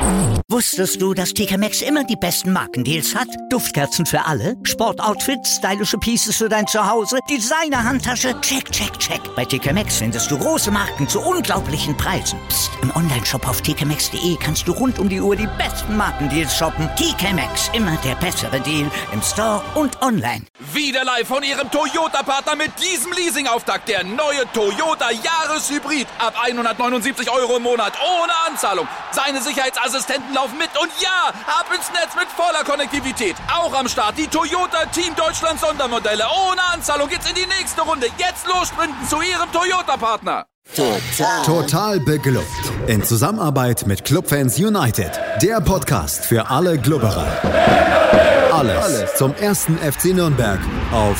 Wusstest du, dass TK Maxx immer die besten Markendeals hat? Duftkerzen für alle, Sportoutfits, stylische Pieces für dein Zuhause, Designer-Handtasche, check, check, check. Bei TK Maxx findest du große Marken zu unglaublichen Preisen. Psst. Im Onlineshop auf tkmaxx.de kannst du rund um die Uhr die besten Markendeals shoppen. TK Maxx, immer der bessere Deal im Store und online. Wieder live von ihrem Toyota-Partner mit diesem Leasing-Auftakt. Der neue Toyota Jahreshybrid. Ab 179 € im Monat. Ohne Anzahlung. Seine Sicherheitsassistenten laufen mit. Und ja, ab ins Netz mit voller Konnektivität. Auch am Start die Toyota Team Deutschland Sondermodelle. Ohne Anzahlung geht's in die nächste Runde. Jetzt los sprinten zu ihrem Toyota-Partner. Total beglückt. In Zusammenarbeit mit Clubfans United. Der Podcast für alle Glubberer. Alles zum ersten FC Nürnberg auf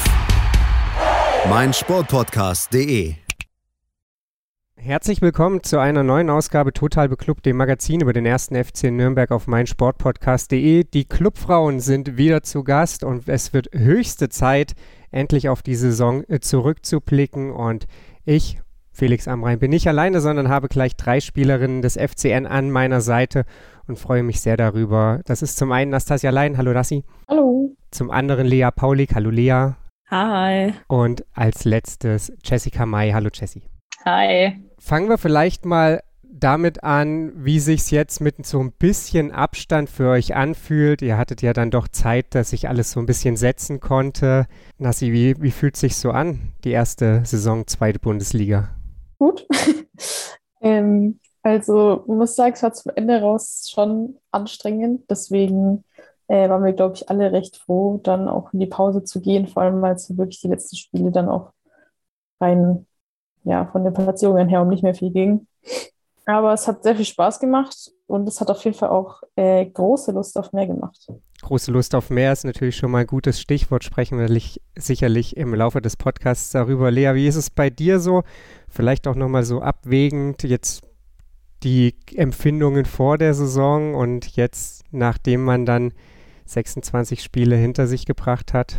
meinsportpodcast.de. Herzlich willkommen zu einer neuen Ausgabe Total Beklubbt, dem Magazin über den ersten FC Nürnberg auf meinsportpodcast.de. Die Clubfrauen sind wieder zu Gast und es wird höchste Zeit, endlich auf die Saison zurückzublicken. Und ich, Felix Amrain, bin nicht alleine, sondern habe gleich 3 Spielerinnen des FCN an meiner Seite und freue mich sehr darüber. Das ist zum einen Nastasia Lein. Hallo Nassi. Hallo. Zum anderen Lea Paulik. Hallo Lea. Hi. Und als letztes Jessica May. Hallo Jessie. Hi. Fangen wir vielleicht mal damit an, wie sich's jetzt mit so ein bisschen Abstand für euch anfühlt. Ihr hattet ja dann doch Zeit, dass sich alles so ein bisschen setzen konnte. Nassi, wie fühlt sich so an, die erste Saison, zweite Bundesliga? Gut. Also, ich muss sagen, es war zum Ende raus schon anstrengend. Deswegen waren wir, glaube ich, alle recht froh, dann auch in die Pause zu gehen. Vor allem, weil es wirklich die letzten Spiele dann auch rein, ja, von den Platzierungen her um nicht mehr viel ging. Aber es hat sehr viel Spaß gemacht und es hat auf jeden Fall auch große Lust auf mehr gemacht. Große Lust auf mehr ist natürlich schon mal ein gutes Stichwort. Sprechen wir sicherlich im Laufe des Podcasts darüber. Lea, wie ist es bei dir so? Vielleicht auch nochmal so abwägend jetzt die Empfindungen vor der Saison und jetzt, nachdem man dann 26 Spiele hinter sich gebracht hat?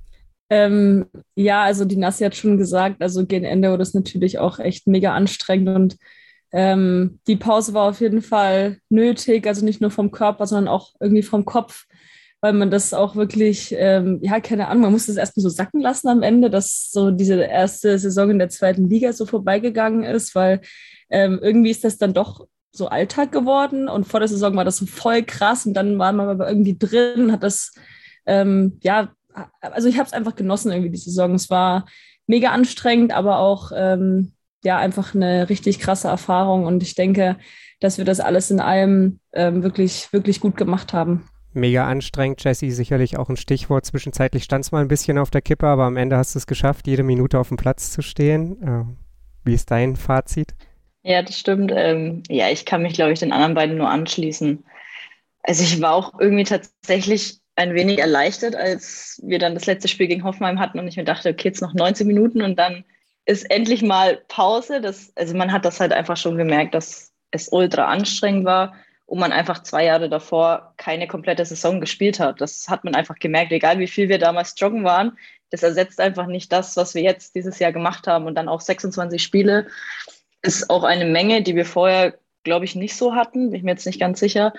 Ja, also die Nassi hat schon gesagt, also gegen Ende wurde es natürlich auch echt mega anstrengend und die Pause war auf jeden Fall nötig, also nicht nur vom Körper, sondern auch irgendwie vom Kopf, weil man das auch wirklich, ja, keine Ahnung, man muss das erstmal so sacken lassen am Ende, dass so diese erste Saison in der zweiten Liga so vorbeigegangen ist, weil irgendwie ist das dann doch so Alltag geworden und vor der Saison war das so voll krass und dann war man aber irgendwie drin, hat das, ja, also ich habe es einfach genossen irgendwie die Saison. Es war mega anstrengend, aber auch ja einfach eine richtig krasse Erfahrung und ich denke, dass wir das alles in allem wirklich, wirklich gut gemacht haben. Mega anstrengend, Jessie, sicherlich auch ein Stichwort. Zwischenzeitlich stand es mal ein bisschen auf der Kippe, aber am Ende hast du es geschafft, jede Minute auf dem Platz zu stehen. Wie ist dein Fazit? Ja, das stimmt. Ja, ich kann mich, glaube ich, den anderen beiden nur anschließen. Also ich war auch irgendwie tatsächlich ein wenig erleichtert, als wir dann das letzte Spiel gegen Hoffenheim hatten und ich mir dachte, okay, jetzt noch 19 Minuten und dann ist endlich mal Pause. Also man hat das halt einfach schon gemerkt, dass es ultra anstrengend war und man einfach 2 Jahre davor keine komplette Saison gespielt hat. Das hat man einfach gemerkt, egal wie viel wir damals joggen waren. Das ersetzt einfach nicht das, was wir jetzt dieses Jahr gemacht haben und dann auch 26 Spiele ist auch eine Menge, die wir vorher, glaube ich, nicht so hatten. Bin ich mir jetzt nicht ganz sicher.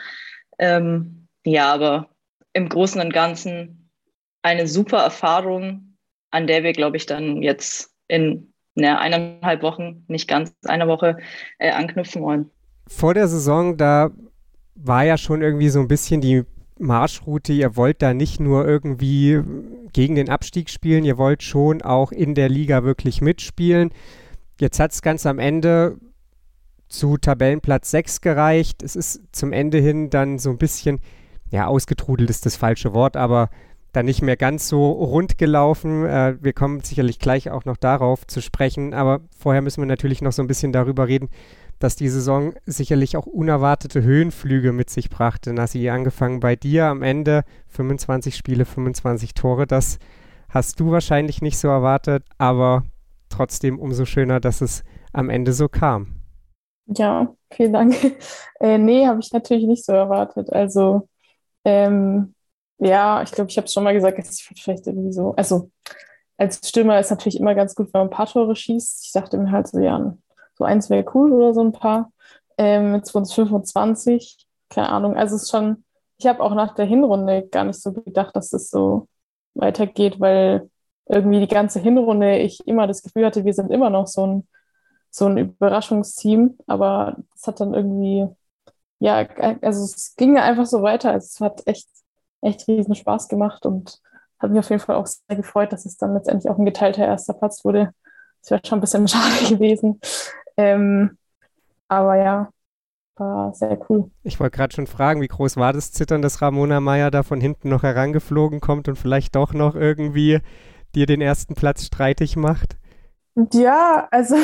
Ja, aber im Großen und Ganzen eine super Erfahrung, an der wir, glaube ich, dann jetzt in 1,5 Wochen, nicht ganz einer Woche, anknüpfen wollen. Vor der Saison, da war ja schon irgendwie so ein bisschen die Marschroute, ihr wollt da nicht nur irgendwie gegen den Abstieg spielen, ihr wollt schon auch in der Liga wirklich mitspielen. Jetzt hat es ganz am Ende zu Tabellenplatz 6 gereicht. Es ist zum Ende hin dann so ein bisschen, ja, ausgetrudelt ist das falsche Wort, aber dann nicht mehr ganz so rund gelaufen. Wir kommen sicherlich gleich auch noch darauf zu sprechen, aber vorher müssen wir natürlich noch so ein bisschen darüber reden, dass die Saison sicherlich auch unerwartete Höhenflüge mit sich brachte. Nassi, angefangen bei dir am Ende, 25 Spiele, 25 Tore, das hast du wahrscheinlich nicht so erwartet, aber trotzdem umso schöner, dass es am Ende so kam. Ja, vielen Dank. Nee, habe ich natürlich nicht so erwartet. Also, ja, ich glaube, ich habe es schon mal gesagt, es wird vielleicht irgendwie so, also als Stürmer ist natürlich immer ganz gut, wenn man ein paar Tore schießt. Ich dachte mir halt so, ja, so eins wäre cool oder so ein paar. Jetzt wurden es 25. keine Ahnung. Also es ist schon, ich habe auch nach der Hinrunde gar nicht so gedacht, dass es so weitergeht, weil irgendwie die ganze Hinrunde ich immer das Gefühl hatte, wir sind immer noch so ein Überraschungsteam, aber es hat dann irgendwie, ja, also es ging einfach so weiter. Also es hat echt riesen Spaß gemacht und hat mich auf jeden Fall auch sehr gefreut, dass es dann letztendlich auch ein geteilter erster Platz wurde. Das wäre schon ein bisschen schade gewesen. Aber ja, war sehr cool. Ich wollte gerade schon fragen, wie groß war das Zittern, dass Ramona Mayer da von hinten noch herangeflogen kommt und vielleicht doch noch irgendwie dir den ersten Platz streitig macht? Ja, also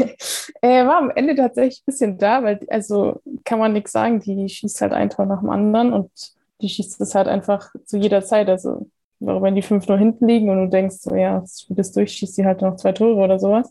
war am Ende tatsächlich ein bisschen da, weil, also kann man nichts sagen, die schießt halt ein Tor nach dem anderen und die schießt es halt einfach zu jeder Zeit. Also wenn die 5-0 hinten liegen und du denkst, so, ja, das Spiel ist durch, schießt die halt noch 2 Tore oder sowas.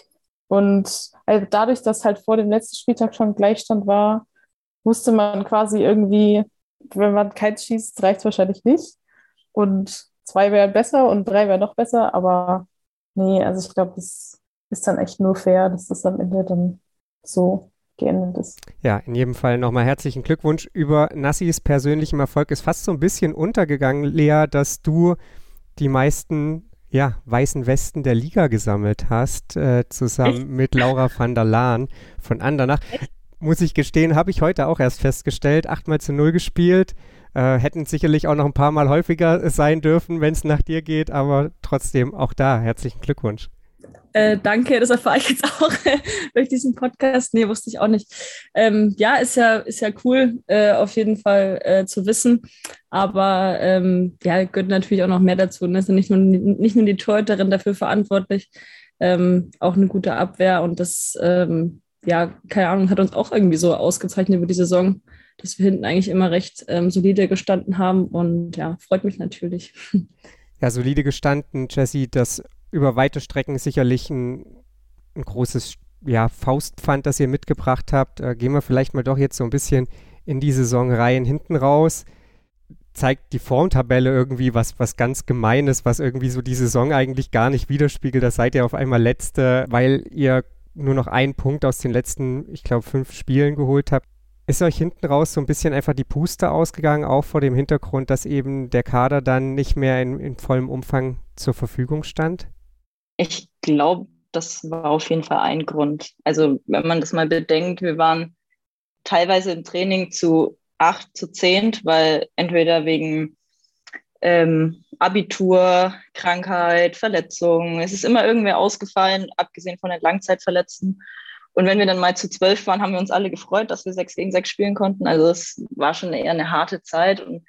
Und also dadurch, dass halt vor dem letzten Spieltag schon Gleichstand war, wusste man quasi irgendwie, wenn man keins schießt, reicht es wahrscheinlich nicht. Und 2 wären besser und 3 wären noch besser, aber nee, also ich glaube, das ist dann echt nur fair, dass das am Ende dann so geendet ist. Ja, in jedem Fall nochmal herzlichen Glückwunsch. Über Nassis persönlichem Erfolg ist fast so ein bisschen untergegangen, Lea, dass du die meisten weißen Westen der Liga gesammelt hast, zusammen mit Laura van der Laan von Andernach. Muss ich gestehen, habe ich heute auch erst festgestellt. 8-0 gespielt. Hätten sicherlich auch noch ein paar Mal häufiger sein dürfen, wenn es nach dir geht, aber trotzdem auch da herzlichen Glückwunsch. Danke, das erfahre ich jetzt auch durch diesen Podcast. Nee, wusste ich auch nicht. Ja, ist ja cool, auf jeden Fall zu wissen. Aber gehört natürlich auch noch mehr dazu. Ne? Also nicht nur die Torhüterin dafür verantwortlich, auch eine gute Abwehr. Und das, keine Ahnung, hat uns auch irgendwie so ausgezeichnet über die Saison, dass wir hinten eigentlich immer recht solide gestanden haben. Und ja, freut mich natürlich. Ja, solide gestanden, Jessie, das über weite Strecken sicherlich ein großes Faustpfand, das ihr mitgebracht habt. Gehen wir vielleicht mal doch jetzt so ein bisschen in die Saisonreihen hinten raus. Zeigt die Formtabelle irgendwie was ganz Gemeines, was irgendwie so die Saison eigentlich gar nicht widerspiegelt. Da seid ihr auf einmal Letzte, weil ihr nur noch einen Punkt aus den letzten, ich glaube, 5 Spielen geholt habt. Ist euch hinten raus so ein bisschen einfach die Puste ausgegangen, auch vor dem Hintergrund, dass eben der Kader dann nicht mehr in vollem Umfang zur Verfügung stand? Ich glaube, das war auf jeden Fall ein Grund. Also wenn man das mal bedenkt, wir waren teilweise im Training zu 8, zu 10, weil entweder wegen Abitur, Krankheit, Verletzung, es ist immer irgendwer ausgefallen, abgesehen von den Langzeitverletzten. Und wenn wir dann mal zu 12 waren, haben wir uns alle gefreut, dass wir 6 gegen 6 spielen konnten. Also es war schon eher eine harte Zeit. Und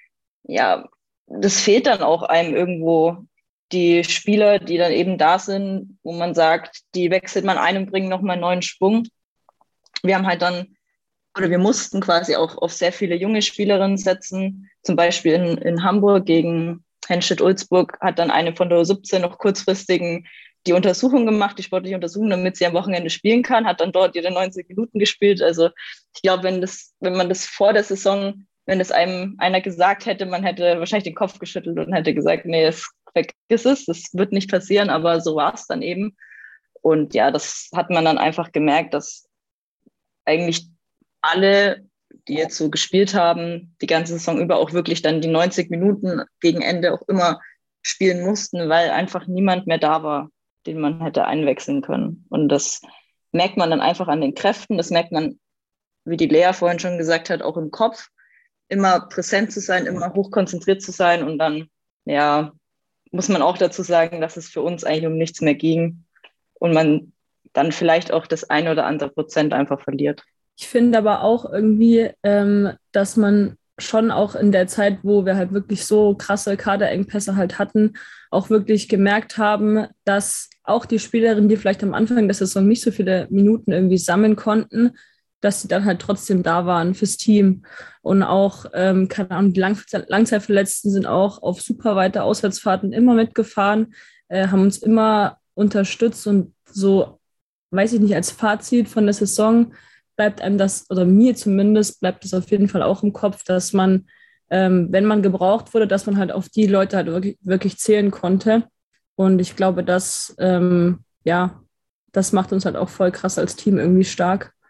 ja, das fehlt dann auch einem irgendwo, die Spieler, die dann eben da sind, wo man sagt, die wechselt man ein und bringen nochmal einen neuen Schwung. Wir haben halt dann, oder wir mussten quasi auch auf sehr viele junge Spielerinnen setzen. Zum Beispiel in Hamburg gegen Henstedt-Ulzburg hat dann eine von der U17 noch kurzfristigen die Untersuchung gemacht, die sportliche Untersuchung, damit sie am Wochenende spielen kann, hat dann dort ihre 90 Minuten gespielt. Also ich glaube, wenn man das vor der Saison, wenn es einem einer gesagt hätte, man hätte wahrscheinlich den Kopf geschüttelt und hätte gesagt, nee, vergiss es, das wird nicht passieren, aber so war es dann eben. Und ja, das hat man dann einfach gemerkt, dass eigentlich alle, die jetzt so gespielt haben, die ganze Saison über auch wirklich dann die 90 Minuten gegen Ende auch immer spielen mussten, weil einfach niemand mehr da war, den man hätte einwechseln können. Und das merkt man dann einfach an den Kräften, das merkt man, wie die Lea vorhin schon gesagt hat, auch im Kopf, immer präsent zu sein, immer hochkonzentriert zu sein und dann, ja, muss man auch dazu sagen, dass es für uns eigentlich um nichts mehr ging und man dann vielleicht auch das 1 oder andere Prozent einfach verliert. Ich finde aber auch irgendwie, dass man schon auch in der Zeit, wo wir halt wirklich so krasse Kaderengpässe halt hatten, auch wirklich gemerkt haben, dass auch die Spielerinnen, die vielleicht am Anfang der Saison nicht so viele Minuten irgendwie sammeln konnten, dass sie dann halt trotzdem da waren fürs Team. Und auch, keine Ahnung, die Langzeitverletzten sind auch auf super weite Auswärtsfahrten immer mitgefahren, haben uns immer unterstützt und so, weiß ich nicht, als Fazit von der Saison bleibt einem das, oder mir zumindest, bleibt es auf jeden Fall auch im Kopf, dass man, wenn man gebraucht wurde, dass man halt auf die Leute halt wirklich zählen konnte. Und ich glaube, das macht uns halt auch voll krass als Team irgendwie stark.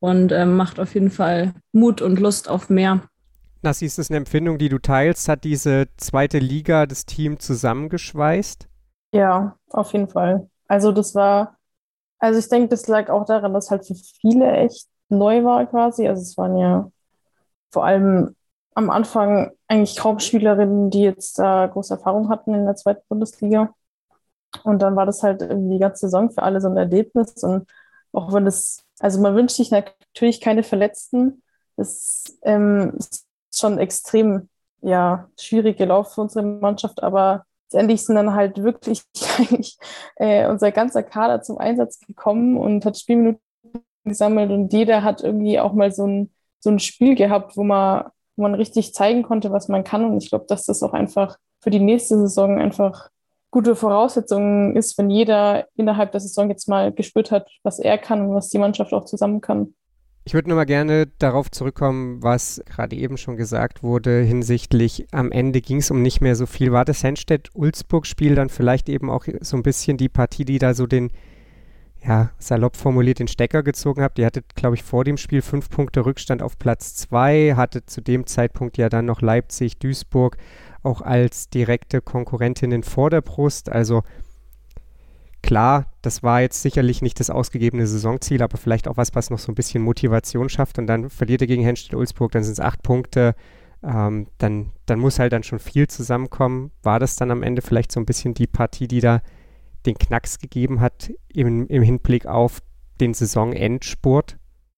und macht auf jeden Fall Mut und Lust auf mehr. Nassi, ist das eine Empfindung, die du teilst? Hat diese zweite Liga das Team zusammengeschweißt? Ja, auf jeden Fall. Also ich denke, das lag auch daran, dass halt für viele echt neu war quasi. Also es waren ja vor allem am Anfang eigentlich kaum Spielerinnen, die jetzt da große Erfahrung hatten in der zweiten Bundesliga. Und dann war das halt irgendwie die ganze Saison für alle so ein Erlebnis. Und auch wenn also man wünscht sich natürlich keine Verletzten. Das ist schon extrem, ja, schwierig gelaufen für unsere Mannschaft, aber letztendlich sind dann halt wirklich eigentlich unser ganzer Kader zum Einsatz gekommen und hat Spielminuten gesammelt und jeder hat irgendwie auch mal so ein Spiel gehabt, wo man richtig zeigen konnte, was man kann. Und ich glaube, dass das auch einfach für die nächste Saison einfach gute Voraussetzungen ist, wenn jeder innerhalb der Saison jetzt mal gespürt hat, was er kann und was die Mannschaft auch zusammen kann. Ich würde nur mal gerne darauf zurückkommen, was gerade eben schon gesagt wurde, hinsichtlich am Ende ging es um nicht mehr so viel. War das Henstedt-Ulzburg-Spiel dann vielleicht eben auch so ein bisschen die Partie, die da so den, ja, salopp formuliert, den Stecker gezogen habt? Ihr hattet, glaube ich, vor dem Spiel 5 Punkte Rückstand auf Platz 2, hattet zu dem Zeitpunkt ja dann noch Leipzig, Duisburg auch als direkte Konkurrentinnen vor der Brust. Also klar, das war jetzt sicherlich nicht das ausgegebene Saisonziel, aber vielleicht auch was noch so ein bisschen Motivation schafft. Und dann verliert ihr gegen Henstedt-Ulzburg, dann sind es 8 Punkte. Dann muss halt dann schon viel zusammenkommen. War das dann am Ende vielleicht so ein bisschen die Partie, die da den Knacks gegeben hat im Hinblick auf den Saisonendspurt?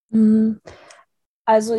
Also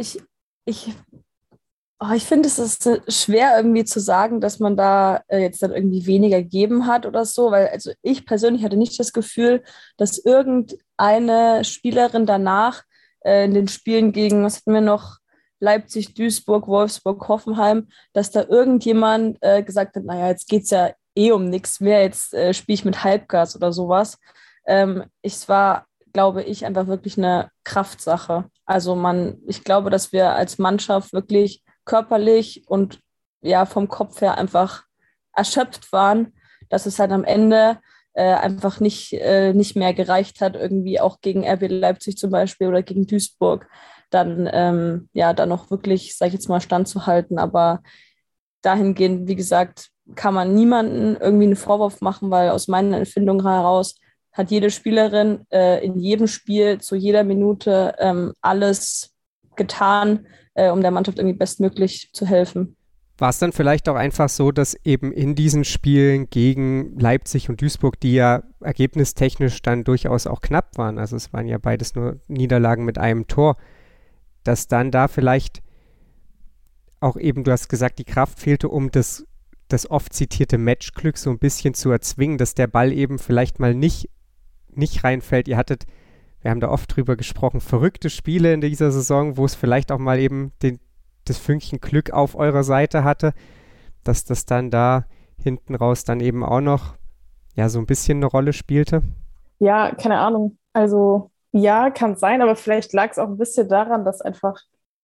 ich finde, es ist schwer irgendwie zu sagen, dass man da jetzt dann irgendwie weniger gegeben hat oder so, weil also ich persönlich hatte nicht das Gefühl, dass irgendeine Spielerin danach in den Spielen gegen, was hatten wir noch, Leipzig, Duisburg, Wolfsburg, Hoffenheim, dass da irgendjemand gesagt hat, naja, jetzt geht es ja eh um nichts mehr, jetzt spiele ich mit Halbgas oder sowas. Es war, glaube ich, einfach wirklich eine Kraftsache. Also ich glaube, dass wir als Mannschaft wirklich körperlich und ja vom Kopf her einfach erschöpft waren, dass es halt am Ende einfach nicht mehr gereicht hat, irgendwie auch gegen RB Leipzig zum Beispiel oder gegen Duisburg dann dann noch wirklich, sag ich jetzt mal, standzuhalten. Aber dahingehend, wie gesagt, kann man niemanden irgendwie einen Vorwurf machen, weil aus meiner Empfindung heraus hat jede Spielerin in jedem Spiel zu jeder Minute alles getan, um der Mannschaft irgendwie bestmöglich zu helfen. War es dann vielleicht auch einfach so, dass eben in diesen Spielen gegen Leipzig und Duisburg, die ja ergebnistechnisch dann durchaus auch knapp waren, also es waren ja beides nur Niederlagen mit einem Tor, dass dann da vielleicht auch eben, du hast gesagt, die Kraft fehlte, um das oft zitierte Matchglück so ein bisschen zu erzwingen, dass der Ball eben vielleicht mal nicht reinfällt. Wir haben da oft drüber gesprochen, verrückte Spiele in dieser Saison, wo es vielleicht auch mal eben das Fünkchen Glück auf eurer Seite hatte, dass das dann da hinten raus dann eben auch noch ja so ein bisschen eine Rolle spielte? Ja, keine Ahnung. Also ja, kann sein, aber vielleicht lag es auch ein bisschen daran, dass einfach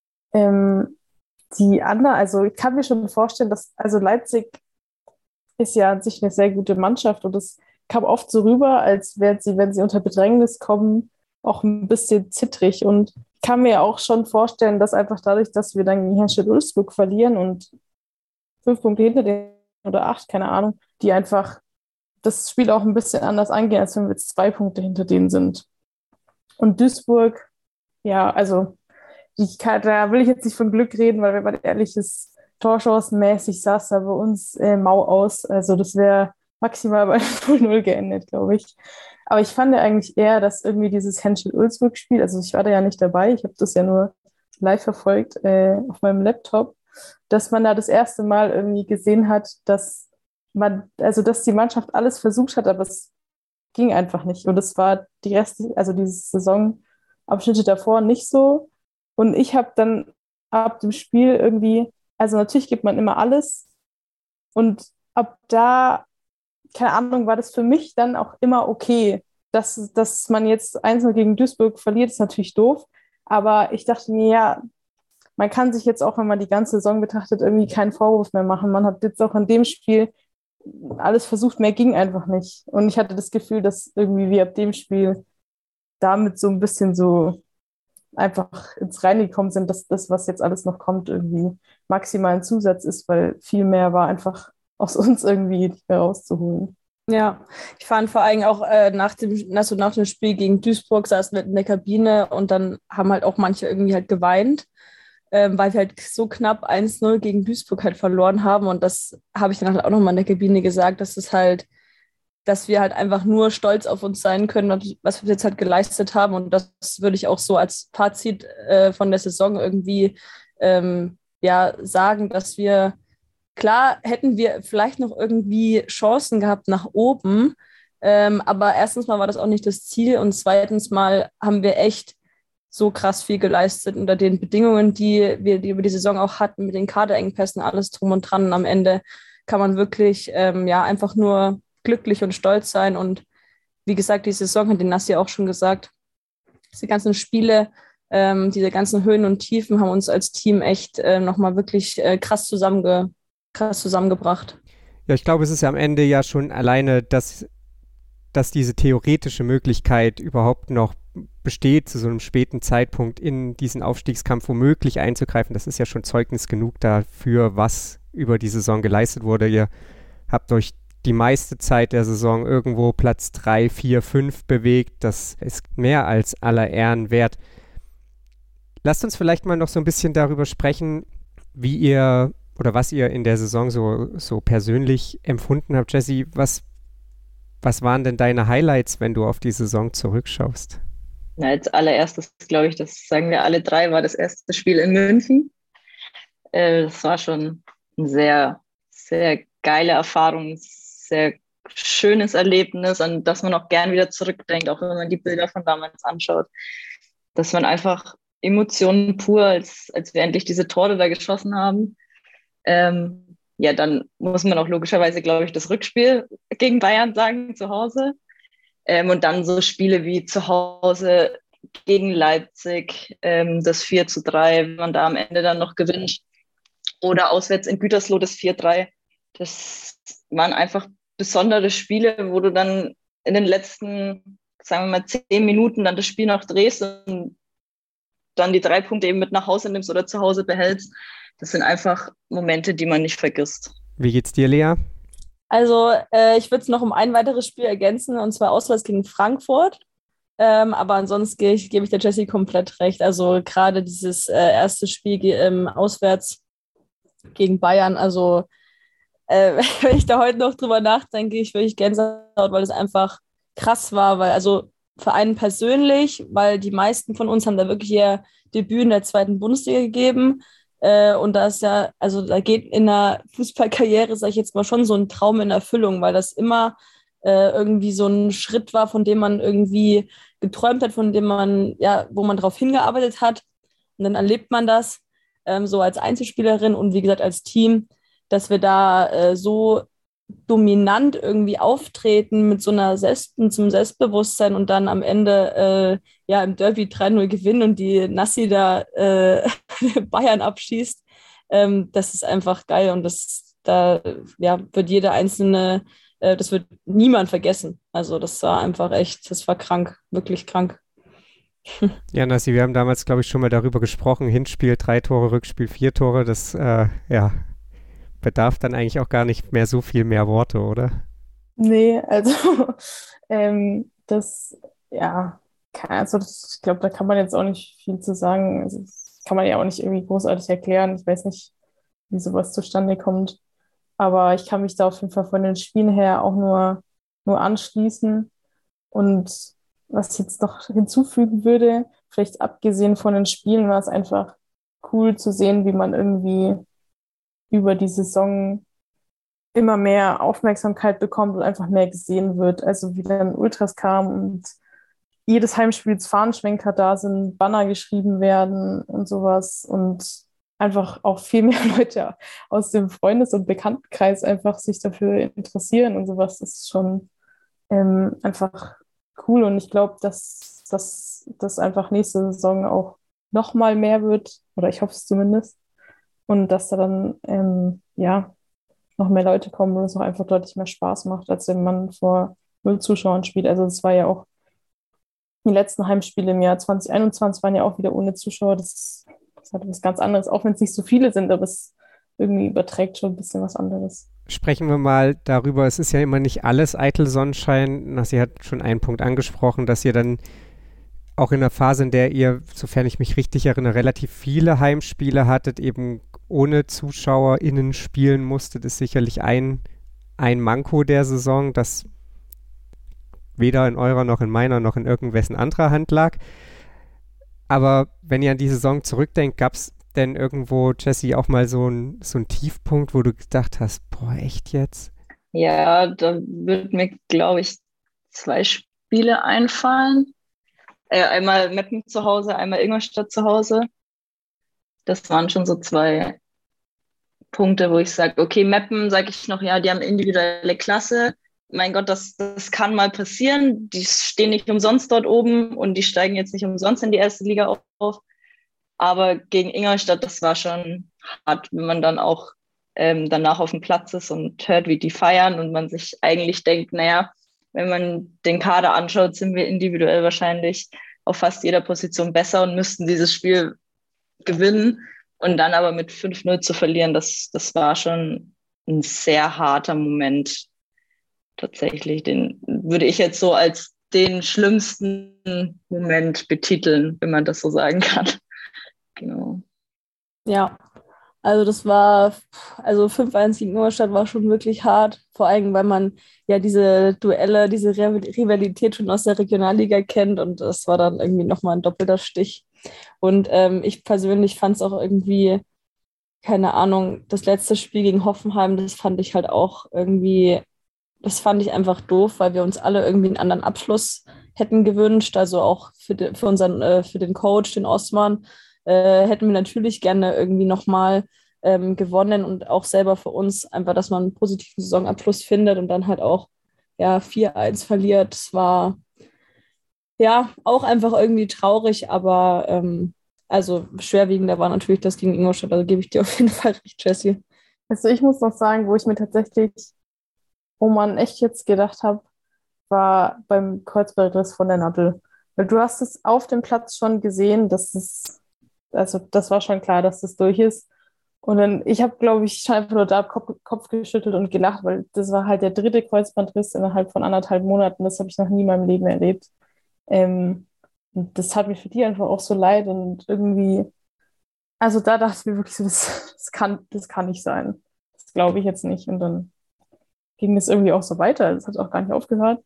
also ich kann mir schon vorstellen, also Leipzig ist ja an sich eine sehr gute Mannschaft und es kam oft so rüber, als wären sie, wenn sie unter Bedrängnis kommen, auch ein bisschen zittrig. Und ich kann mir auch schon vorstellen, dass einfach dadurch, dass wir dann gegen Henstedt-Ulzburg verlieren und 5 Punkte hinter denen oder 8, keine Ahnung, die einfach das Spiel auch ein bisschen anders angehen, als wenn wir jetzt 2 Punkte hinter denen sind. Und Duisburg, ja, also da will ich jetzt nicht von Glück reden, weil wenn man ehrlich ist, torchancenmäßig sah es da bei uns mau aus. Also das wäre maximal bei 0-0 geendet, glaube ich. Aber ich fand ja eigentlich eher, dass irgendwie dieses Henstedt-Ulzburg-Spiel, also ich war da ja nicht dabei, ich habe das ja nur live verfolgt auf meinem Laptop, dass man da das erste Mal irgendwie gesehen hat, dass die Mannschaft alles versucht hat, aber es ging einfach nicht. Und es war also diese Saisonabschnitte davor nicht so. Und ich habe dann ab dem Spiel irgendwie, also natürlich gibt man immer alles. Und ab da, keine Ahnung, war das für mich dann auch immer okay. Dass man jetzt 1-0 gegen Duisburg verliert, ist natürlich doof. Aber ich dachte mir, ja, man kann sich jetzt auch, wenn man die ganze Saison betrachtet, irgendwie keinen Vorwurf mehr machen. Man hat jetzt auch in dem Spiel alles versucht, mehr ging einfach nicht. Und ich hatte das Gefühl, dass irgendwie wir ab dem Spiel damit so ein bisschen so einfach ins Reine gekommen sind, dass das, was jetzt alles noch kommt, irgendwie maximal ein Zusatz ist, weil viel mehr war einfach aus uns irgendwie nicht mehr rauszuholen. Ja, ich fand vor allem auch nach dem Spiel gegen Duisburg saßen wir in der Kabine und dann haben halt auch manche irgendwie halt geweint, weil wir halt so knapp 1-0 gegen Duisburg halt verloren haben. Und das habe ich dann halt auch nochmal in der Kabine gesagt, dass wir halt einfach nur stolz auf uns sein können, und was wir jetzt halt geleistet haben. Und das würde ich auch so als Fazit von der Saison irgendwie sagen, dass wir, klar hätten wir vielleicht noch irgendwie Chancen gehabt nach oben, aber erstens mal war das auch nicht das Ziel und zweitens mal haben wir echt so krass viel geleistet unter den Bedingungen, die wir über die Saison auch hatten, mit den Kaderengpässen, alles drum und dran. Und am Ende kann man wirklich einfach nur glücklich und stolz sein. Und wie gesagt, die Saison hat den Nassi auch schon gesagt, diese ganzen Spiele, diese ganzen Höhen und Tiefen haben uns als Team echt nochmal wirklich krass zusammengebracht. Ja, ich glaube, es ist ja am Ende ja schon alleine, dass diese theoretische Möglichkeit überhaupt noch besteht, zu so einem späten Zeitpunkt in diesen Aufstiegskampf womöglich einzugreifen. Das ist ja schon Zeugnis genug dafür, was über die Saison geleistet wurde. Ihr habt euch die meiste Zeit der Saison irgendwo Platz 3, 4, 5 bewegt. Das ist mehr als aller Ehren wert. Lasst uns vielleicht mal noch so ein bisschen darüber sprechen, wie ihr oder was ihr in der Saison so persönlich empfunden habt. Jesse, was waren denn deine Highlights, wenn du auf die Saison zurückschaust? Na, als allererstes, glaube ich, das sagen wir alle drei, war das erste Spiel in München. Das war schon eine sehr, sehr geile Erfahrung, sehr schönes Erlebnis, an das man auch gern wieder zurückdenkt, auch wenn man die Bilder von damals anschaut. Dass man einfach Emotionen pur, als wir endlich diese Tore da geschossen haben. Dann muss man auch logischerweise, glaube ich, das Rückspiel gegen Bayern sagen, zu Hause. Und dann so Spiele wie zu Hause gegen Leipzig, das 4-3, wenn man da am Ende dann noch gewinnt. Oder auswärts in Gütersloh das 4-3. Das waren einfach besondere Spiele, wo du dann in den letzten, sagen wir mal, 10 Minuten dann das Spiel noch drehst und dann die 3 Punkte eben mit nach Hause nimmst oder zu Hause behältst. Das sind einfach Momente, die man nicht vergisst. Wie geht's dir, Lea? Also ich würde es noch um ein weiteres Spiel ergänzen, und zwar auswärts gegen Frankfurt. Aber ansonsten gebe ich der Jessie komplett recht. Also gerade dieses erste Spiel auswärts gegen Bayern, also wenn ich da heute noch drüber nachdenke, ich wirklich Gänsehaut, weil es einfach krass war, weil also für einen persönlich, weil die meisten von uns haben da wirklich ihr Debüt in der 2. Bundesliga gegeben. Und da ist ja, also da geht in der Fußballkarriere, sage ich jetzt mal, schon so ein Traum in Erfüllung, weil das immer irgendwie so ein Schritt war, von dem man irgendwie geträumt hat, von dem man, ja, wo man drauf hingearbeitet hat. Und dann erlebt man das so als Einzelspielerin und wie gesagt als Team, dass wir da so dominant irgendwie auftreten mit so einer zum Selbstbewusstsein und dann am Ende im Derby 3-0 gewinnen und die Nassi da Bayern abschießt. Das ist einfach geil und wird jeder einzelne, das wird niemand vergessen. Also das war einfach echt, das war krank, wirklich krank. Ja, Nassi, wir haben damals, glaube ich, schon mal darüber gesprochen. Hinspiel 3 Tore, Rückspiel 4 Tore. Das, bedarf dann eigentlich auch gar nicht mehr so viel mehr Worte, oder? Nee, also ich glaube, da kann man jetzt auch nicht viel zu sagen. Also, das kann man ja auch nicht irgendwie großartig erklären. Ich weiß nicht, wie sowas zustande kommt. Aber ich kann mich da auf jeden Fall von den Spielen her auch nur anschließen. Und was ich jetzt noch hinzufügen würde, vielleicht abgesehen von den Spielen, war es einfach cool zu sehen, wie man irgendwie über die Saison immer mehr Aufmerksamkeit bekommt und einfach mehr gesehen wird. Also wie dann Ultras kamen und jedes Heimspiel Fahnenschwenker da sind, Banner geschrieben werden und sowas und einfach auch viel mehr Leute aus dem Freundes- und Bekanntenkreis einfach sich dafür interessieren und sowas. Das ist schon einfach cool und ich glaube, dass das einfach nächste Saison auch noch mal mehr wird, oder ich hoffe es zumindest. Und dass da dann, noch mehr Leute kommen und es auch einfach deutlich mehr Spaß macht, als wenn man vor 0 Zuschauern spielt. Also es war ja auch Die letzten Heimspiele im Jahr 2021 waren ja auch wieder ohne Zuschauer. Das ist halt was ganz anderes, auch wenn es nicht so viele sind, aber es irgendwie überträgt schon ein bisschen was anderes. Sprechen wir mal darüber, es ist ja immer nicht alles eitel Sonnenschein. Sie hat schon einen Punkt angesprochen, dass ihr dann auch in der Phase, in der ihr, sofern ich mich richtig erinnere, relativ viele Heimspiele hattet, eben ohne ZuschauerInnen spielen musstet, ist sicherlich ein Manko der Saison, das weder in eurer noch in meiner noch in irgendwessen anderer Hand lag. Aber wenn ihr an die Saison zurückdenkt, gab es denn irgendwo, Jessie, auch mal so ein Tiefpunkt, wo du gedacht hast, boah, echt jetzt? Ja, da würden mir, glaube ich, 2 Spiele einfallen. Einmal Meppen zu Hause, einmal Ingolstadt zu Hause. Das waren schon so 2 Punkte, wo ich sage, okay, Meppen, sage ich noch, ja, die haben individuelle Klasse. Mein Gott, das kann mal passieren. Die stehen nicht umsonst dort oben und die steigen jetzt nicht umsonst in die erste Liga auf. Aber gegen Ingolstadt, das war schon hart, wenn man dann auch danach auf dem Platz ist und hört, wie die feiern und man sich eigentlich denkt, naja, wenn man den Kader anschaut, sind wir individuell wahrscheinlich auf fast jeder Position besser und müssten dieses Spiel gewinnen. Und dann aber mit 5-0 zu verlieren, das war schon ein sehr harter Moment. Tatsächlich, den würde ich jetzt so als den schlimmsten Moment betiteln, wenn man das so sagen kann. Genau. Ja, also das war, also 5-1 gegen Ingolstadt war schon wirklich hart, vor allem, weil man ja diese Duelle, diese Rivalität schon aus der Regionalliga kennt und das war dann irgendwie nochmal ein doppelter Stich. Und ich persönlich fand es auch irgendwie, keine Ahnung, das letzte Spiel gegen Hoffenheim, das fand ich halt auch irgendwie, das fand ich einfach doof, weil wir uns alle irgendwie einen anderen Abschluss hätten gewünscht, also auch für den Coach, den Osman, hätten wir natürlich gerne irgendwie nochmal gewonnen und auch selber für uns einfach, dass man einen positiven Saisonabschluss findet und dann halt auch 4-1 verliert. Es war ja auch einfach irgendwie traurig, aber also schwerwiegender war natürlich das gegen Ingolstadt, also gebe ich dir auf jeden Fall recht, Jessie. Also ich muss noch sagen, wo ich mir tatsächlich, wo man echt jetzt gedacht habe, war beim Kreuzbandriss von der Nadel. Weil du hast es auf dem Platz schon gesehen, also das war schon klar, dass das durch ist. Und dann, ich habe, glaube ich, schon einfach nur da Kopf geschüttelt und gelacht, weil das war halt der 3. Kreuzbandriss innerhalb von 1,5 Monaten. Das habe ich noch nie in meinem Leben erlebt. Und das hat mir für die einfach auch so leid und irgendwie, also da dachte ich mir wirklich so, das kann nicht sein. Das glaube ich jetzt nicht. Und dann ging es irgendwie auch so weiter. Das hat auch gar nicht aufgehört.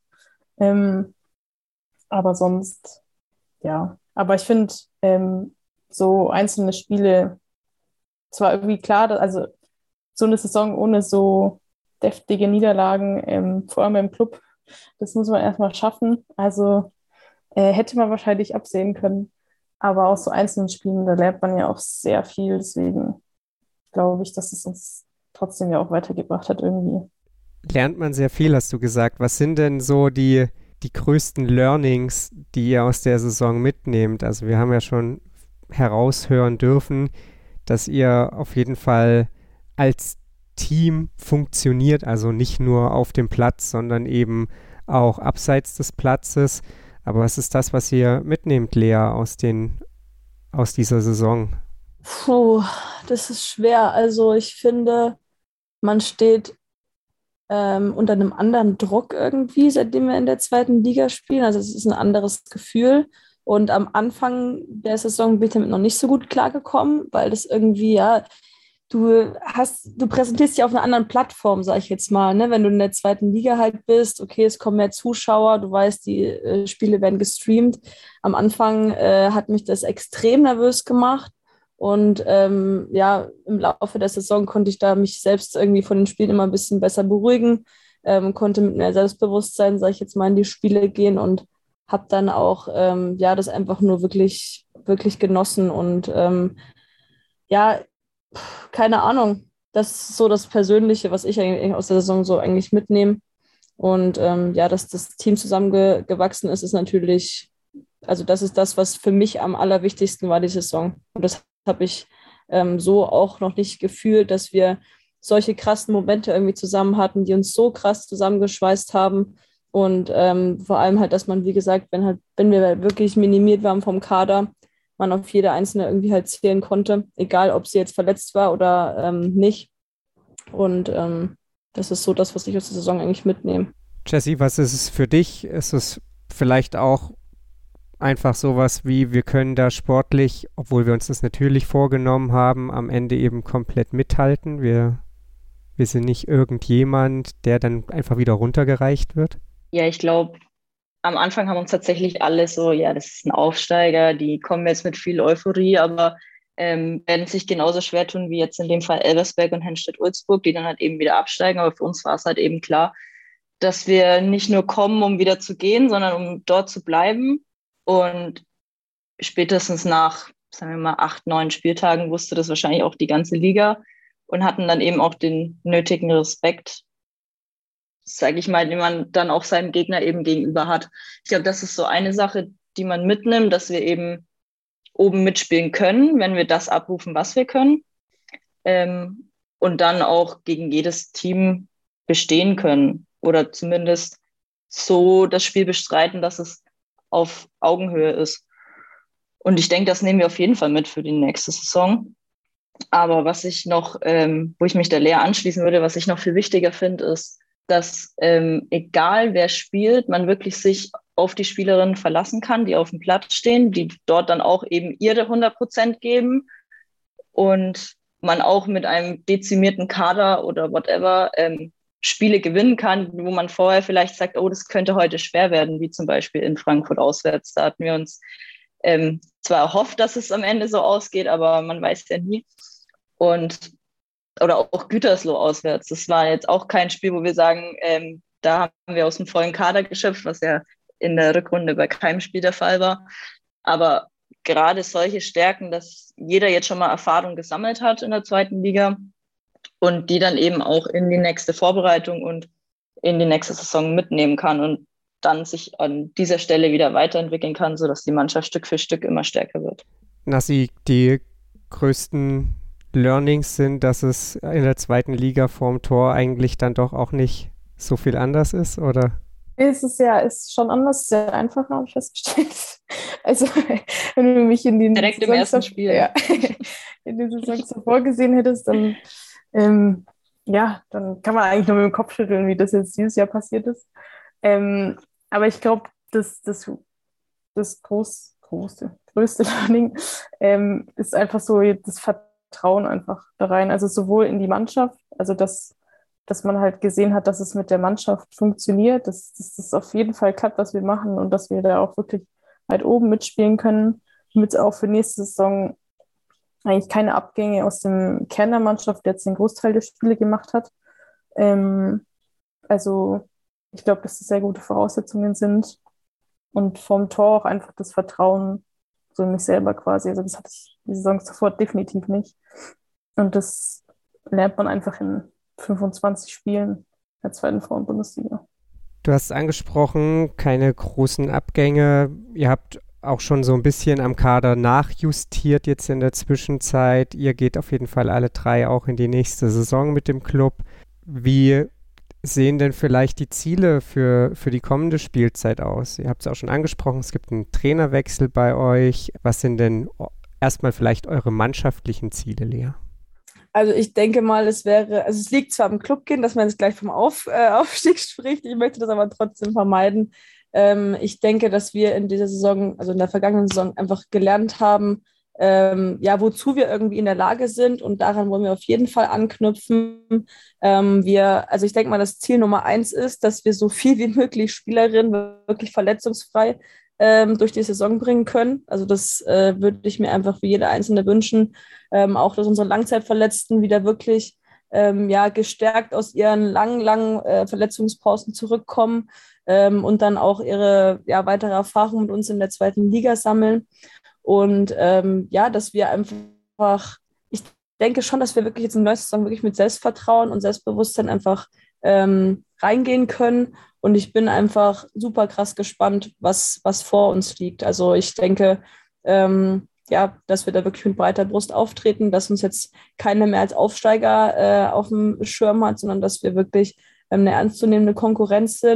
Aber sonst, ja. Aber ich finde, so einzelne Spiele, zwar irgendwie klar, also so eine Saison ohne so deftige Niederlagen, vor allem im Club, das muss man erstmal schaffen. Also hätte man wahrscheinlich absehen können. Aber aus so einzelnen Spielen, da lernt man ja auch sehr viel. Deswegen glaube ich, dass es uns trotzdem ja auch weitergebracht hat irgendwie. Lernt man sehr viel, hast du gesagt. Was sind denn so die größten Learnings, die ihr aus der Saison mitnehmt? Also wir haben ja schon heraushören dürfen, dass ihr auf jeden Fall als Team funktioniert, also nicht nur auf dem Platz, sondern eben auch abseits des Platzes. Aber was ist das, was ihr mitnehmt, Lea, aus dieser Saison? Puh, das ist schwer. Also ich finde, man steht unter einem anderen Druck irgendwie, seitdem wir in der 2. Liga spielen. Also es ist ein anderes Gefühl. Und am Anfang der Saison bin ich damit noch nicht so gut klargekommen, weil das irgendwie, ja, du präsentierst dich auf einer anderen Plattform, sag ich jetzt mal, ne? Wenn du in der 2. Liga halt bist, okay, es kommen mehr Zuschauer, du weißt, die Spiele werden gestreamt. Am Anfang hat mich das extrem nervös gemacht. Und im Laufe der Saison konnte ich da mich selbst irgendwie von den Spielen immer ein bisschen besser beruhigen, konnte mit mehr Selbstbewusstsein, sag ich jetzt mal, in die Spiele gehen und habe dann auch das einfach nur wirklich, wirklich genossen und keine Ahnung, das ist so das Persönliche, was ich eigentlich aus der Saison so eigentlich mitnehme und dass das Team zusammengewachsen ist natürlich, also das ist das, was für mich am allerwichtigsten war, die Saison und das habe ich so auch noch nicht gefühlt, dass wir solche krassen Momente irgendwie zusammen hatten, die uns so krass zusammengeschweißt haben Und vor allem halt, dass man, wie gesagt, wenn wir wirklich minimiert waren vom Kader, man auf jede einzelne irgendwie halt zählen konnte, egal ob sie jetzt verletzt war oder nicht. Und das ist so das, was ich aus der Saison eigentlich mitnehme. Jessie, was ist es für dich? Ist es vielleicht auch einfach sowas wie, wir können da sportlich, obwohl wir uns das natürlich vorgenommen haben, am Ende eben komplett mithalten? Wir sind nicht irgendjemand, der dann einfach wieder runtergereicht wird? Ja, ich glaube, am Anfang haben uns tatsächlich alle so, ja, das ist ein Aufsteiger, die kommen jetzt mit viel Euphorie, aber werden sich genauso schwer tun wie jetzt in dem Fall Elversberg und Henstedt-Ulzburg, die dann halt eben wieder absteigen. Aber für uns war es halt eben klar, dass wir nicht nur kommen, um wieder zu gehen, sondern um dort zu bleiben. Und spätestens nach, sagen wir mal, 8, 9 Spieltagen wusste das wahrscheinlich auch die ganze Liga und hatten dann eben auch den nötigen Respekt, sage ich mal, den man dann auch seinem Gegner eben gegenüber hat. Ich glaube, das ist so eine Sache, die man mitnimmt, dass wir eben oben mitspielen können, wenn wir das abrufen, was wir können. Und dann auch gegen jedes Team bestehen können oder zumindest so das Spiel bestreiten, dass es auf Augenhöhe ist. Und ich denke, das nehmen wir auf jeden Fall mit für die nächste Saison. Aber was ich noch, wo ich mich der Lea anschließen würde, was ich noch viel wichtiger finde, ist, dass egal wer spielt, man wirklich sich auf die Spielerinnen verlassen kann, die auf dem Platz stehen, die dort dann auch eben ihre 100% geben und man auch mit einem dezimierten Kader oder whatever Spiele gewinnen kann, wo man vorher vielleicht sagt, oh, das könnte heute schwer werden, wie zum Beispiel in Frankfurt auswärts. Da hatten wir uns zwar erhofft, dass es am Ende so ausgeht, aber man weiß ja nie. Oder auch Gütersloh auswärts. Das war jetzt auch kein Spiel, wo wir sagen, da haben wir aus dem vollen Kader geschöpft, was ja in der Rückrunde bei keinem Spiel der Fall war. Aber gerade solche Stärken, dass jeder jetzt schon mal Erfahrung gesammelt hat in der zweiten Liga und die dann eben auch in die nächste Vorbereitung und in die nächste Saison mitnehmen kann und dann sich an dieser Stelle wieder weiterentwickeln kann, sodass die Mannschaft Stück für Stück immer stärker wird. Nassi, die größten Learnings sind, dass es in der zweiten Liga vorm Tor eigentlich dann doch auch nicht so viel anders ist, oder? Ist schon anders, sehr einfacher, habe ich festgestellt. Also, wenn du mich in den direkt im ersten Spiel. Ja, in den Saisons davor gesehen hättest, dann dann kann man eigentlich nur mit dem Kopf schütteln, wie das jetzt dieses Jahr passiert ist. Aber ich glaube, das größte Learning ist einfach so das Vertrauen einfach da rein. Also sowohl in die Mannschaft, also dass man halt gesehen hat, dass es mit der Mannschaft funktioniert, dass das auf jeden Fall klappt, was wir machen und dass wir da auch wirklich weit oben mitspielen können, damit auch für nächste Saison eigentlich keine Abgänge aus dem Kern der Mannschaft, der jetzt den Großteil der Spiele gemacht hat. Also ich glaube, dass das sehr gute Voraussetzungen sind und vom Tor auch einfach das Vertrauen so in mich selber quasi. Also das hatte ich die Saison zuvor definitiv nicht. Und das lernt man einfach in 25 Spielen der zweiten Frauen-Bundesliga. Du hast angesprochen, keine großen Abgänge. Ihr habt auch schon so ein bisschen am Kader nachjustiert jetzt in der Zwischenzeit. Ihr geht auf jeden Fall alle 3 auch in die nächste Saison mit dem Club. Wie sehen denn vielleicht die Ziele für die kommende Spielzeit aus? Ihr habt es auch schon angesprochen, es gibt einen Trainerwechsel bei euch. Was sind denn erstmal vielleicht eure mannschaftlichen Ziele, Lea? Also ich denke mal, es liegt zwar am Clubkind, dass man jetzt gleich vom Aufstieg spricht, ich möchte das aber trotzdem vermeiden. Ich denke, dass wir in dieser Saison, also in der vergangenen Saison, einfach gelernt haben, wozu wir irgendwie in der Lage sind, und daran wollen wir auf jeden Fall anknüpfen. Ich denke mal, das Ziel Nummer 1 ist, dass wir so viel wie möglich Spielerinnen wirklich verletzungsfrei durch die Saison bringen können. Also das würde ich mir einfach für jede Einzelne wünschen. Auch, dass unsere Langzeitverletzten wieder wirklich gestärkt aus ihren langen Verletzungspausen zurückkommen und dann auch ihre weitere Erfahrung mit uns in der zweiten Liga sammeln. Und dass wir einfach, ich denke schon, dass wir wirklich jetzt in der neuen Saison wirklich mit Selbstvertrauen und Selbstbewusstsein einfach reingehen können. Und ich bin einfach super krass gespannt, was vor uns liegt. Also ich denke, dass wir da wirklich mit breiter Brust auftreten, dass uns jetzt keiner mehr als Aufsteiger auf dem Schirm hat, sondern dass wir wirklich eine ernstzunehmende Konkurrenz sind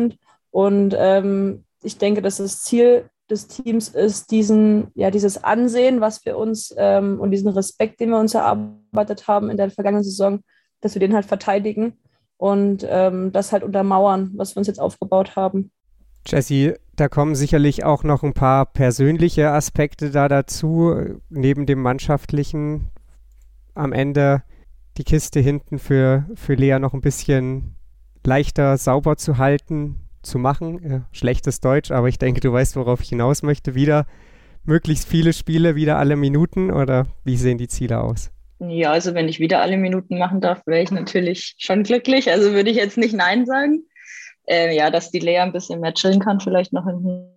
Und ich denke, dass das Ziel des Teams ist, dieses Ansehen, was wir uns und diesen Respekt, den wir uns erarbeitet haben in der vergangenen Saison, dass wir den halt verteidigen und das halt untermauern, was wir uns jetzt aufgebaut haben. Jessie, da kommen sicherlich auch noch ein paar persönliche Aspekte da dazu, neben dem mannschaftlichen. Am Ende die Kiste hinten für Lea noch ein bisschen leichter sauber zu halten, zu machen. Schlechtes Deutsch, aber ich denke, du weißt, worauf ich hinaus möchte. Wieder möglichst viele Spiele, wieder alle Minuten, oder wie sehen die Ziele aus? Ja, also wenn ich wieder alle Minuten machen darf, wäre ich natürlich schon glücklich. Also würde ich jetzt nicht Nein sagen. Dass die Lea ein bisschen mehr chillen kann, vielleicht noch ein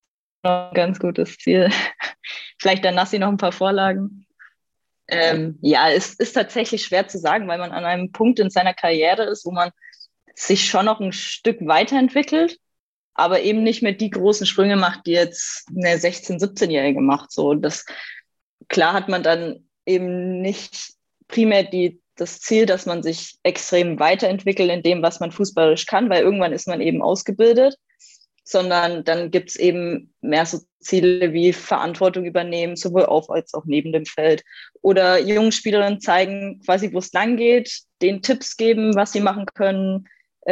ganz gutes Ziel. Vielleicht dann Nassi noch ein paar Vorlagen. Es ist tatsächlich schwer zu sagen, weil man an einem Punkt in seiner Karriere ist, wo man sich schon noch ein Stück weiterentwickelt, aber eben nicht mehr die großen Sprünge macht, die jetzt eine 16-, 17-Jährige macht. So, klar hat man dann eben nicht primär das Ziel, dass man sich extrem weiterentwickelt in dem, was man fußballerisch kann, weil irgendwann ist man eben ausgebildet, sondern dann gibt es eben mehr so Ziele wie Verantwortung übernehmen, sowohl auf als auch neben dem Feld. Oder jungen Spielerinnen zeigen quasi, wo es lang geht, denen Tipps geben, was sie machen können,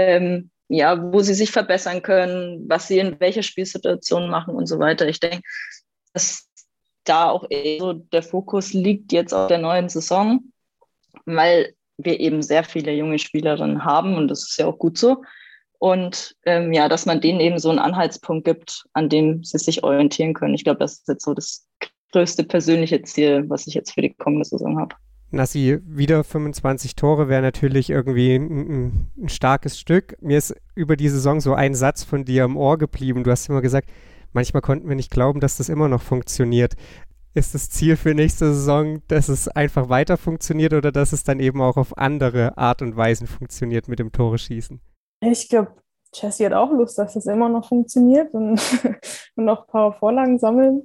wo sie sich verbessern können, was sie in welcher Spielsituation machen und so weiter. Ich denke, dass da auch so der Fokus liegt jetzt auf der neuen Saison, weil wir eben sehr viele junge Spielerinnen haben und das ist ja auch gut so. Und dass man denen eben so einen Anhaltspunkt gibt, an dem sie sich orientieren können. Ich glaube, das ist jetzt so das größte persönliche Ziel, was ich jetzt für die kommende Saison habe. Nassi, wieder 25 Tore wäre natürlich irgendwie ein starkes Stück. Mir ist über die Saison so ein Satz von dir im Ohr geblieben. Du hast immer gesagt, manchmal konnten wir nicht glauben, dass das immer noch funktioniert. Ist das Ziel für nächste Saison, dass es einfach weiter funktioniert oder dass es dann eben auch auf andere Art und Weisen funktioniert mit dem Tore-Schießen? Ich glaube, Jessie hat auch Lust, dass das immer noch funktioniert und noch ein paar Vorlagen sammeln.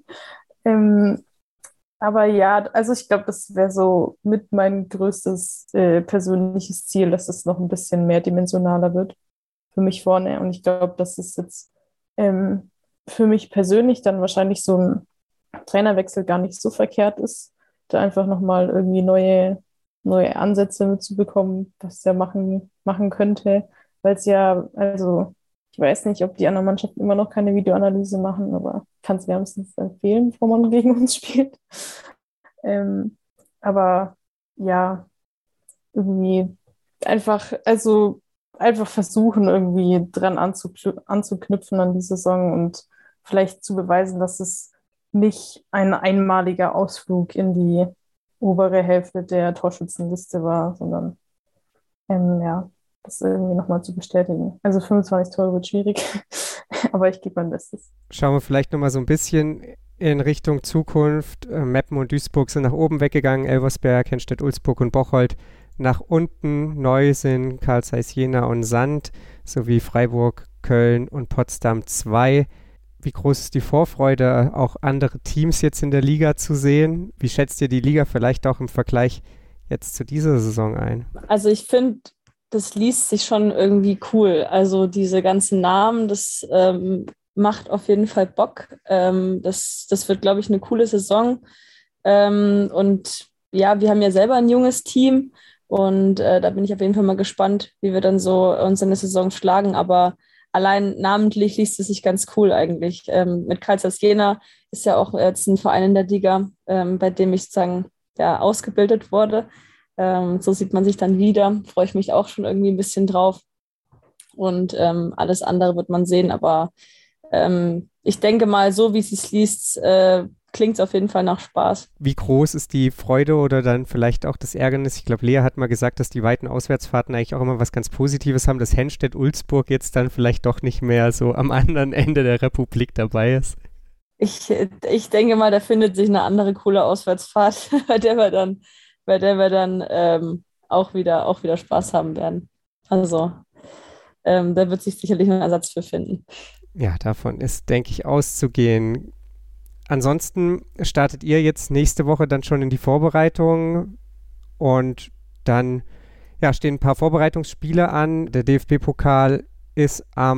Aber ja, also ich glaube, das wäre so mit mein größtes persönliches Ziel, dass es noch ein bisschen mehrdimensionaler wird für mich vorne. Und ich glaube, dass es jetzt für mich persönlich dann wahrscheinlich so ein Trainerwechsel gar nicht so verkehrt ist, da einfach nochmal irgendwie neue Ansätze mitzubekommen, was er machen könnte. Weil es ja, also ich weiß nicht, ob die anderen Mannschaften immer noch keine Videoanalyse machen, aber kann es wärmstens empfehlen, bevor man gegen uns spielt. Aber ja, irgendwie einfach versuchen, irgendwie dran anzuknüpfen an die Saison und vielleicht zu beweisen, dass es nicht ein einmaliger Ausflug in die obere Hälfte der Torschützenliste war, sondern das irgendwie nochmal zu bestätigen. Also 25 Tore wird schwierig, aber ich gebe mein Bestes. Schauen wir vielleicht nochmal so ein bisschen in Richtung Zukunft. Meppen und Duisburg sind nach oben weggegangen, Elversberg, Henstedt-Ulzburg und Bocholt nach unten. Neu sind Carl Zeiss Jena und Sand sowie Freiburg, Köln und Potsdam 2. Wie groß ist die Vorfreude, auch andere Teams jetzt in der Liga zu sehen? Wie schätzt ihr die Liga vielleicht auch im Vergleich jetzt zu dieser Saison ein? Also ich finde, das liest sich schon irgendwie cool. Also diese ganzen Namen, das macht auf jeden Fall Bock. Das wird, glaube ich, eine coole Saison. Und ja, wir haben ja selber ein junges Team und da bin ich auf jeden Fall mal gespannt, wie wir dann so uns in der Saison schlagen. Aber allein namentlich liest es sich ganz cool eigentlich. Mit Carl Zeiss Jena ist ja auch jetzt ein Verein in der Liga, bei dem ich sozusagen ausgebildet wurde. So sieht man sich dann wieder. Freue ich mich auch schon irgendwie ein bisschen drauf. Und alles andere wird man sehen. Aber ich denke mal, so wie es sich liest, klingt es auf jeden Fall nach Spaß. Wie groß ist die Freude oder dann vielleicht auch das Ärgernis? Ich glaube, Lea hat mal gesagt, dass die weiten Auswärtsfahrten eigentlich auch immer was ganz Positives haben, dass Henstedt-Ulzburg jetzt dann vielleicht doch nicht mehr so am anderen Ende der Republik dabei ist. Ich denke mal, da findet sich eine andere coole Auswärtsfahrt, bei der wir dann auch wieder Spaß haben werden. Also da wird sich sicherlich ein Ersatz für finden. Ja, davon ist, denke ich, auszugehen. Ansonsten startet ihr jetzt nächste Woche dann schon in die Vorbereitung und dann stehen ein paar Vorbereitungsspiele an. Der DFB-Pokal ist am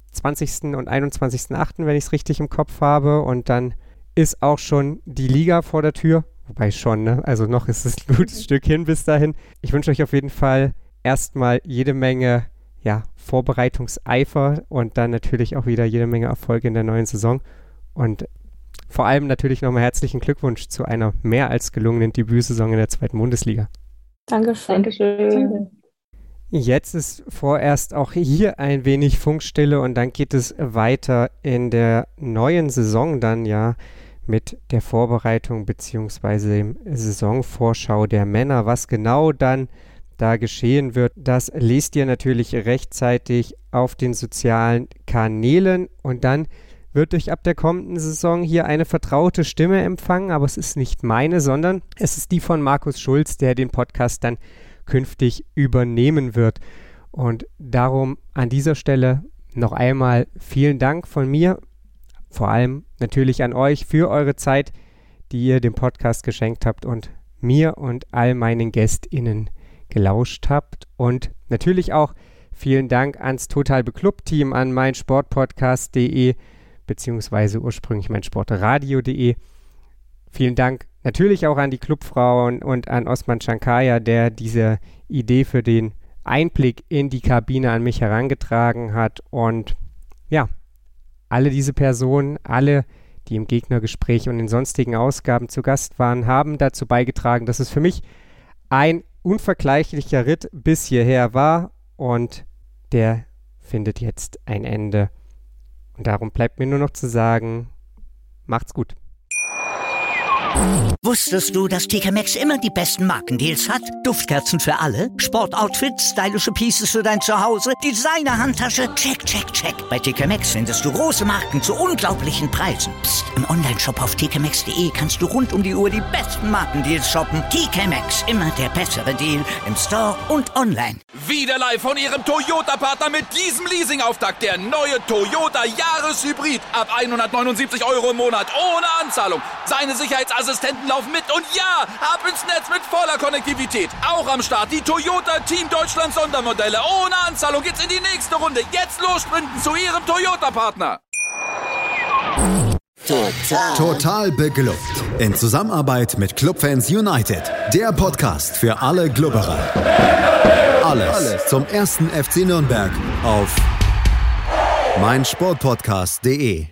20. und 21.8., wenn ich es richtig im Kopf habe. Und dann ist auch schon die Liga vor der Tür. Wobei schon, ne? Also noch ist es ein gutes Stück hin bis dahin. Ich wünsche euch auf jeden Fall erstmal jede Menge Vorbereitungseifer und dann natürlich auch wieder jede Menge Erfolge in der neuen Saison. Und vor allem natürlich nochmal herzlichen Glückwunsch zu einer mehr als gelungenen Debütsaison in der 2. Bundesliga. Dankeschön. Dankeschön. Jetzt ist vorerst auch hier ein wenig Funkstille und dann geht es weiter in der neuen Saison dann mit der Vorbereitung bzw. dem Saisonvorschau der Männer. Was genau dann da geschehen wird, das lest ihr natürlich rechtzeitig auf den sozialen Kanälen und dann wird euch ab der kommenden Saison hier eine vertraute Stimme empfangen, aber es ist nicht meine, sondern es ist die von Markus Schulz, der den Podcast dann künftig übernehmen wird. Und darum an dieser Stelle noch einmal vielen Dank von mir, vor allem natürlich an euch für eure Zeit, die ihr dem Podcast geschenkt habt und mir und all meinen GästInnen gelauscht habt. Und natürlich auch vielen Dank ans Total Beklubbt-Team, an meinsportpodcast.de beziehungsweise ursprünglich meinsportradio.de. Vielen Dank natürlich auch an die Clubfrauen und an Osman Shankaya, der diese Idee für den Einblick in die Kabine an mich herangetragen hat. Und alle diese Personen, alle, die im Gegnergespräch und in sonstigen Ausgaben zu Gast waren, haben dazu beigetragen, dass es für mich ein unvergleichlicher Ritt bis hierher war und der findet jetzt ein Ende. Und darum bleibt mir nur noch zu sagen, macht's gut. Wusstest du, dass TK Maxx immer die besten Markendeals hat? Duftkerzen für alle, Sportoutfits, stylische Pieces für dein Zuhause, Designer-Handtasche, check, check, check. Bei TK Maxx findest du große Marken zu unglaublichen Preisen. Psst. Im Onlineshop auf tkmaxx.de kannst du rund um die Uhr die besten Markendeals shoppen. TK Maxx, immer der bessere Deal im Store und online. Wieder live von ihrem Toyota-Partner mit diesem Leasing-Auftakt. Der neue Toyota Jahreshybrid. Ab 179 € im Monat ohne Anzahlung. Seine Sicherheitsassistenten laufen mit und ab ins Netz mit voller Konnektivität. Auch am Start die Toyota Team Deutschland Sondermodelle. Ohne Anzahlung geht's in die nächste Runde. Jetzt los sprinten zu ihrem Toyota-Partner. Total beglückt. In Zusammenarbeit mit Clubfans United. Der Podcast für alle Glubberer. Alles zum 1. FC Nürnberg auf meinsportpodcast.de.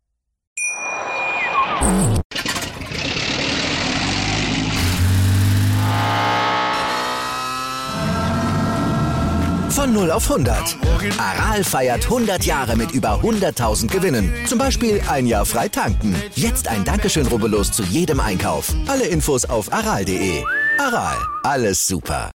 Von 0 auf 100. Aral feiert 100 Jahre mit über 100.000 Gewinnen. Zum Beispiel ein Jahr frei tanken. Jetzt ein Dankeschön, rubbellos zu jedem Einkauf. Alle Infos auf aral.de. Aral, alles super.